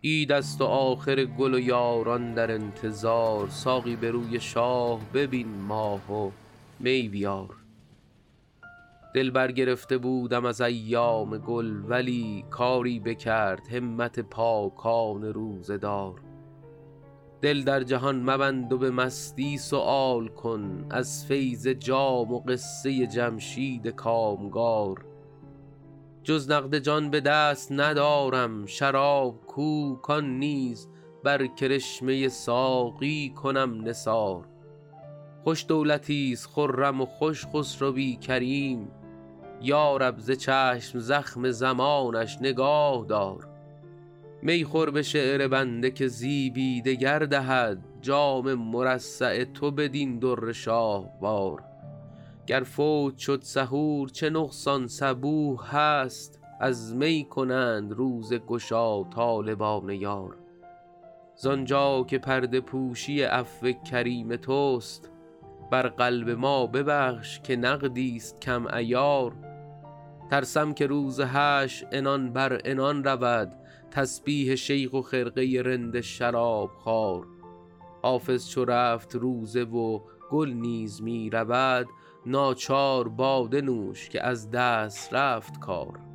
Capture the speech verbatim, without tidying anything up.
عید است و آخر گل و یاران در انتظار. ساقی به روی شاه ببین ماه و می بیار. دل برگرفته بودم از ایام گل، ولی کاری بکرد همت پاکان روزه دار. دل در جهان مبند و به مستی سؤال کن، از فیض جام و قصه جمشید کامگار. جز نقد جان به دست ندارم، شراب کو کان نیز بر کرشمه ساقی کنم نثار. خوش دولتیست خرم و خوش خسروی کریم، یارب ز چشم زخم زمانش نگاه دار. می خور به شعر بنده که زیبی دگر دهد، جام مرصع تو بدین در شاهوار. گر فوت شد سحور چه نقصان صبوح هست، از می کنند روزه گشا طالبان یار. زانجا که پرده پوشی عفو کریم توست، بر قلب ما ببخش که نقدیست کم عیار. ترسم که روز حشر عنان بر عنان رود، تسبیح شیخ و خرقه رند شراب خوار. حافظ چو رفت روزه و گل نیز می رود، ناچار باده نوش که از دست رفت کار.